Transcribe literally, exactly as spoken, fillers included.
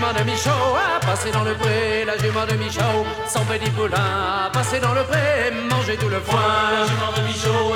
jument de Michaud a passé dans le pré, la jument de Michaud, son petit poulain a passé dans le pré, manger tout le foin. La jument de Michaud